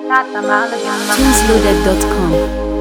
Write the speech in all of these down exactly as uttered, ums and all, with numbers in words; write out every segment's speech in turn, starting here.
tunes loaded dot com.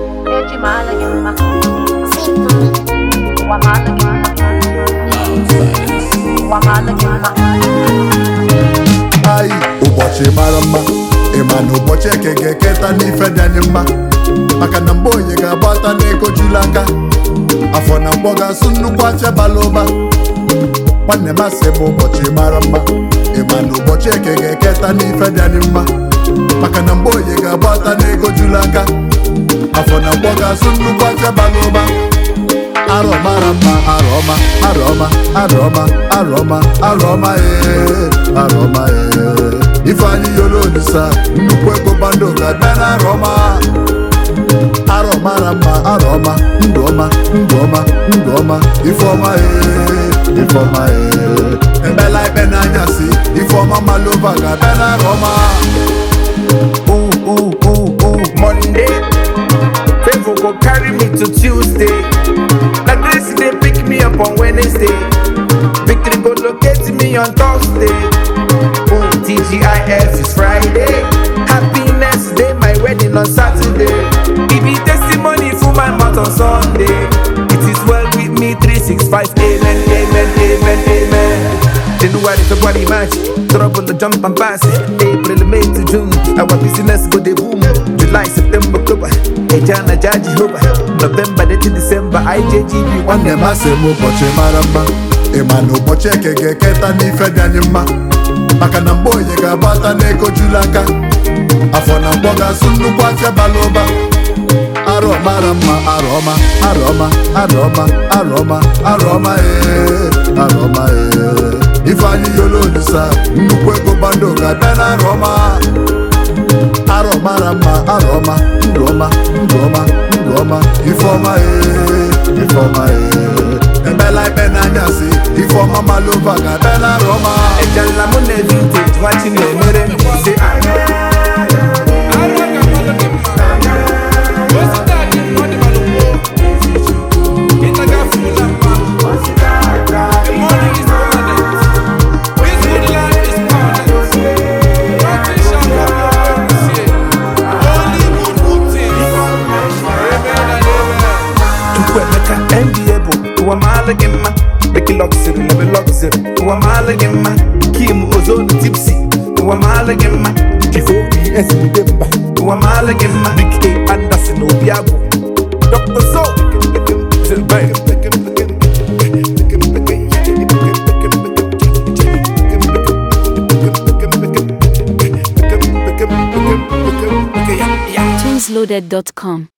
Ai, ụbọchị mara mma, ịma na ụbọchị eke ga-eketa n'ife dị anyị mma, maka na mgbe onye ga-agbata n'ego juru aka, afọ na mgbọ ga-asụ nnukwu afịa bara ụba. Nwanne m asị bụ ụbọchị mara mma, ịma na ụbọchị eke ga-eketa n'ife dị anyị mma, maka na mgbe onye ga-agbata n'ego juru aka, afọ na mgbọ ga-asụ nnukwu afịa bara ụba. Arọ mara mma, arọ ọma, arọ ọma, arọ ọma, arọ ọma, arọ ọma, ee, arọ ọma, ee. Ifeanyi yolo Olisa, nnukwu ego bando ga-abịa na arọ ọma. Arọ mara mma, arọ ọma, ndụ ọma, ndụ ọma, ndụ ọma, Ifeọma, ee, Ifeọma, ee. Emela ikpe n'anyasị, Ifeọma malova ga-abịa na arọ ọma. Ooh, ooh, ooh, ooh, Monday. Favor go carry me to Tuesday. Na grace they pick me up on Wednesday. Victory go locate me on Thursday. Ooh, T G I F is Friday. Happiness day, my wedding on Saturday. Give me testimony for my mouth on Sunday. It is well with me, three six five, amen, amen, amen, amen. January, February, March, trouble the jump and pass. April, May to June, our business go the boom. July, September, October, Ejana, Jaji, Hoba, November, to December, I J G B. Nwanne m asị m ụbọchị mara mma, ịma na ụbọchị eke ga-eketa n'ife dị anyị mma, maka na mgbe onye ga-agbata n'ego juru aka, afọ na mgbọ ga-asụ nnukwu afịa bara ụba. Arọ mara mma, arọ ọma, arọ ọma, arọ ọma, arọ ọma, arọ ọma, ee, arọ ọma, ee. Ifeanyi yolo Olisa, nnukwu ego bando ga-abịa na arọ ọma. Arọ mara mma, arọ ọma, ndụ ọma, ndụ ọma, ndụ ọma, Ifeọma, ee, Ifeọma, ee. Emela ikpe n'anyasị, Ifeọma malova ga-abịa na arọ ọma. Ejala mụ na vintage, watching your mere m say Make it luxury, love it luxury. Who am I looking ma? Kim Ozone tipsy. Who am I looking ma? Before P S Demba. Who am I looking ma? Big A Anderson Obiago. Doctor So. tunes loaded dot com.